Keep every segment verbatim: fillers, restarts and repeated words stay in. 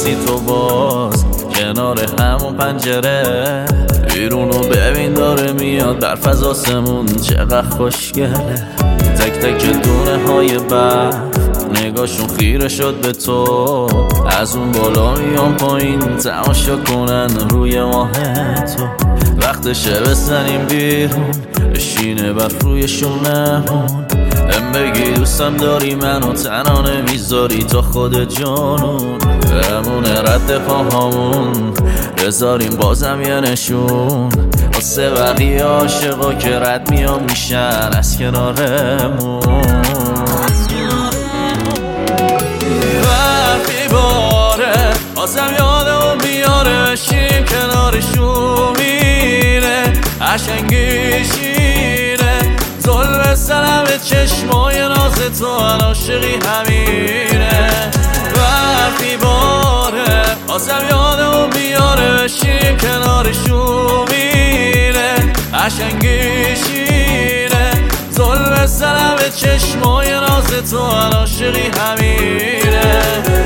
نیستی تو باز کنار همون پنجره، بیرونو ببین داره میاد برف از آسمون چقدر خوشگله. تک تک دونه های برف نگاهشون خیره شد به تو، از اون بالا میان پایین تماشا کنن روی ماه تو. وقتشه بزنیم بیرون بشینه برف روی شونمون، ام بگی دوستم داری منو تنها نمیذاری تا خود جانون. بمونه رد پاهامون بذاریم بازم یه نشون واسه بقیه عاشقا که رد میان میشن از کنارمون. وقتی باره بازم یادمون بیاره بشیم کنارشون، میره عشنگیشینه ظلم سرم به چشمای ناز تو عاشقی همینه. وقتی باره بازم یادمون بیاره بشیم کنارشون، میره عشنگیشینه ظلم سرم به چشمای ناز تو عاشقی همینه.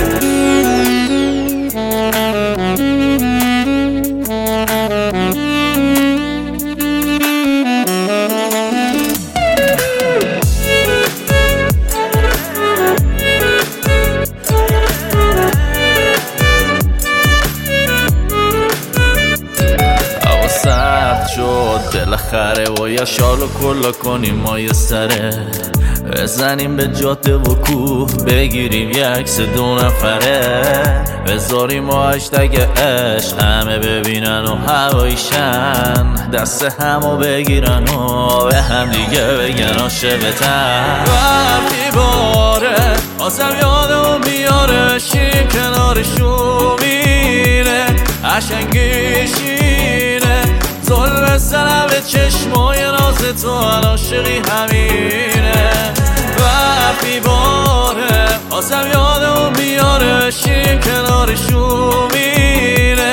بالاخره باید شالو کلا کنیم ما یه سره، بزنیم به جاده و کوه بگیریم یه عکس دو نفره، بذاریم و هشتگ عشق همه ببینن و هوایشن، دست همو بگیرن و به هم دیگه بگن عاشقتن. وقتی باره بازم یادمون بیاره بشیم کنارشون، میره عشنگیشینه ظلم سرم به چشمای ناز تو عاشقی همینه. وقتی باره بازم یادمون بیاره بشیم کنارشون، میره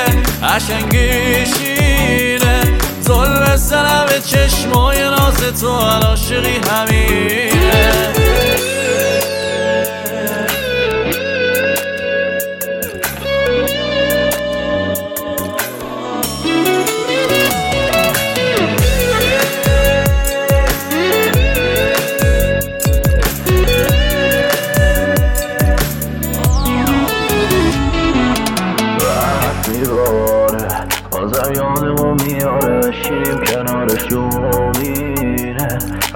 عشنگیشینه ظلم سرم به چشمای ناز تو عاشقی همینه. بازم یادمون میاره بشیم کنارشون، میره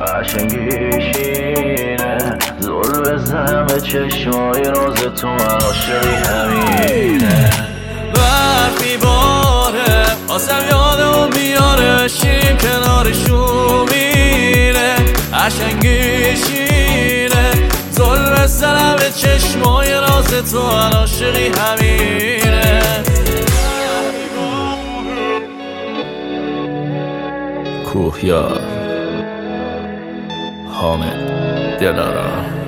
عشنگیشینه زل بزنم به چشمای ناز تو عاشقی همینه. وقتی باره بازم یادمون میاره بشیم کنارشون، میره عشنگیشینه زل بزنم به چشمای ناز تو عاشقی همینه. کوهیار حامد دلارام.